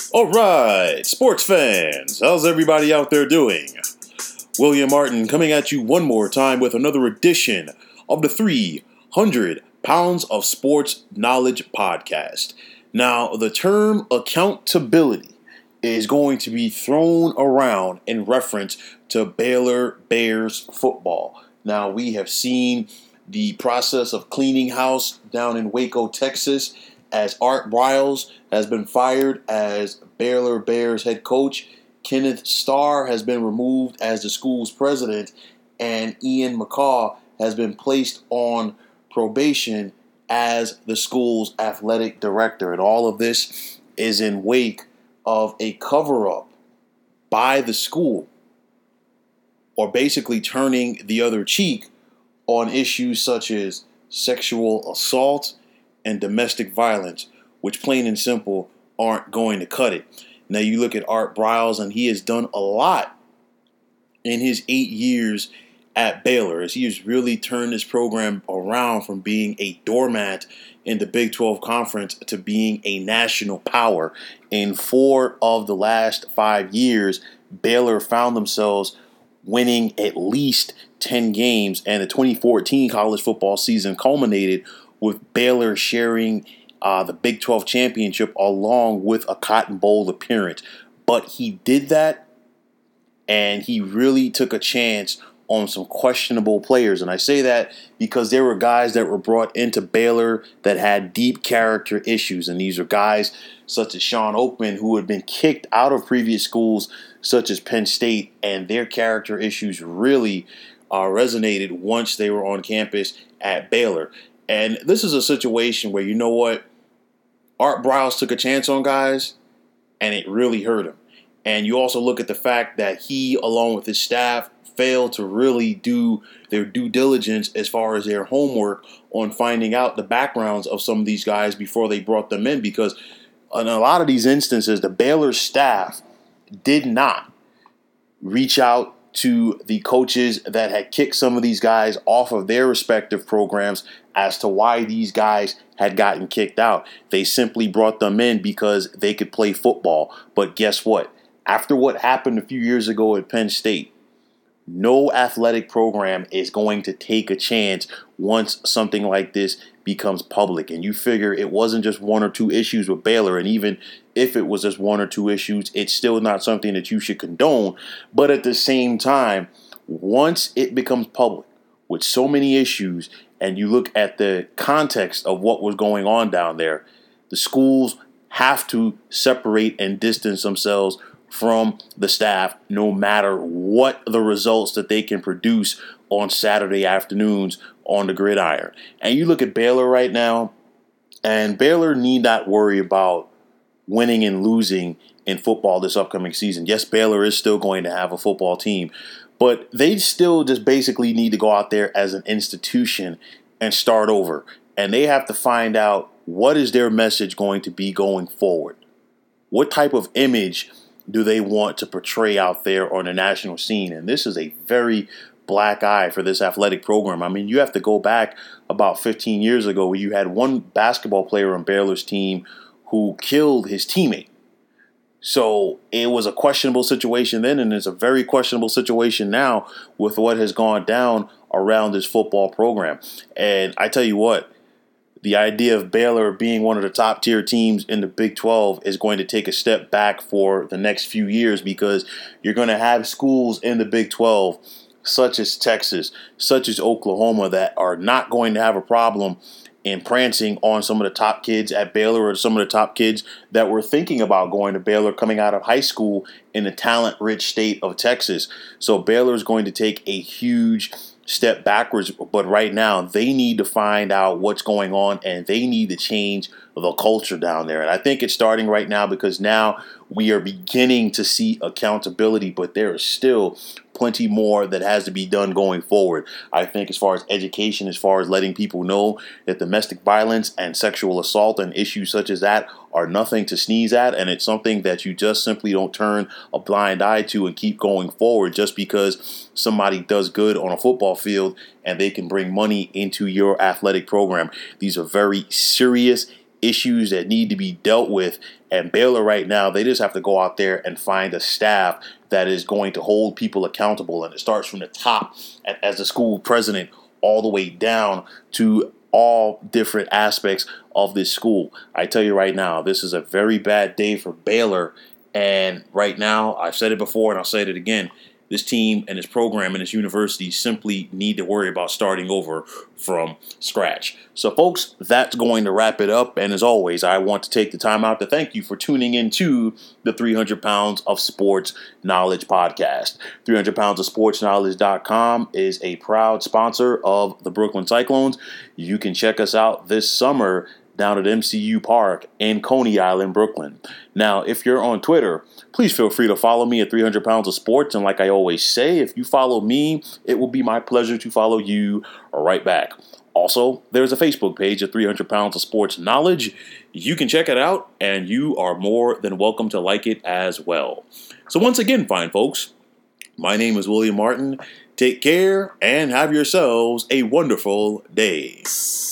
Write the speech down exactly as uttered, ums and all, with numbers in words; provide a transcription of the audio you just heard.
All right, sports fans, how's everybody out there doing? William Martin coming at you one more time with another edition of the three hundred Pounds of Sports Knowledge podcast. Now, the term accountability is going to be thrown around in reference to Baylor Bears football. Now, we have seen the process of cleaning house down in Waco, Texas, as Art Briles has been fired as Baylor Bears head coach. Kenneth Starr has been removed as the school's president, and Ian McCaw has been placed on probation as the school's athletic director. And all of this is in wake of a cover-up by the school, or basically turning the other cheek on issues such as sexual assault and domestic violence, which plain and simple aren't going to cut it. Now you look at Art Briles, and he has done a lot in his eight years at Baylor, as he has really turned this program around from being a doormat in the Big twelve Conference to being a national power. In four of the last five years, Baylor found themselves winning at least ten games, and the twenty fourteen college football season culminated with Baylor sharing uh, the Big twelve championship along with a Cotton Bowl appearance. But he did that, and he really took a chance on some questionable players. And I say that because there were guys that were brought into Baylor that had deep character issues. And these are guys such as Sean Oakman, who had been kicked out of previous schools such as Penn State, and their character issues really uh, resonated once they were on campus at Baylor. And this is a situation where, you know what, Art Briles took a chance on guys, and it really hurt him. And you also look at the fact that he, along with his staff, failed to really do their due diligence as far as their homework on finding out the backgrounds of some of these guys before they brought them in. Because in a lot of these instances, the Baylor staff did not reach out to the coaches that had kicked some of these guys off of their respective programs as to why these guys had gotten kicked out. They simply brought them in because they could play football. But guess what? After what happened a few years ago at Penn State, no athletic program is going to take a chance once something like this becomes public. And you figure it wasn't just one or two issues with Baylor. And even if it was just one or two issues, it's still not something that you should condone. But at the same time, once it becomes public with so many issues, and you look at the context of what was going on down there, the schools have to separate and distance themselves from the staff, no matter what the results that they can produce on Saturday afternoons on the gridiron. And you look at Baylor right now, and Baylor need not worry about winning and losing in football this upcoming season. Yes, Baylor is still going to have a football team, but they still just basically need to go out there as an institution and start over. And they have to find out, what is their message going to be going forward? What type of image do they want to portray out there on the national scene? And this is a very black eye for this athletic program. I mean, you have to go back about fifteen years ago where you had one basketball player on Baylor's team who killed his teammate. So it was a questionable situation then, and it's a very questionable situation now with what has gone down around this football program. And I tell you what, the idea of Baylor being one of the top tier teams in the Big twelve is going to take a step back for the next few years, because you're going to have schools in the Big twelve such as Texas, such as Oklahoma, that are not going to have a problem in prancing on some of the top kids at Baylor, or some of the top kids that were thinking about going to Baylor coming out of high school in the talent-rich state of Texas. So Baylor is going to take a huge step backwards, but right now they need to find out what's going on, and they need to change the culture down there. And I think it's starting right now, because now we are beginning to see accountability, but there is still plenty more that has to be done going forward. I think as far as education, as far as letting people know that domestic violence and sexual assault and issues such as that are nothing to sneeze at, and it's something that you just simply don't turn a blind eye to and keep going forward just because somebody does good on a football field and they can bring money into your athletic program. These are very serious issues that need to be dealt with. And Baylor right now, they just have to go out there and find a staff that is going to hold people accountable. And it starts from the top as the school president all the way down to all different aspects of this school. I tell you right now, this is a very bad day for Baylor. And right now, I've said it before and I'll say it again, this team and this program and this university simply need to worry about starting over from scratch. So, folks, that's going to wrap it up. And as always, I want to take the time out to thank you for tuning into the three hundred pounds of Sports Knowledge podcast. three hundred pounds of sports knowledge dot com is a proud sponsor of the Brooklyn Cyclones. You can check us out this summer down at M C U Park in Coney Island, Brooklyn. Now, if you're on Twitter, please feel free to follow me at three hundred pounds of sports. And like I always say, if you follow me, it will be my pleasure to follow you right back. Also, there's a Facebook page at three hundred pounds of sports knowledge. You can check it out, and you are more than welcome to like it as well. So once again, fine folks, my name is William Martin. Take care and have yourselves a wonderful day.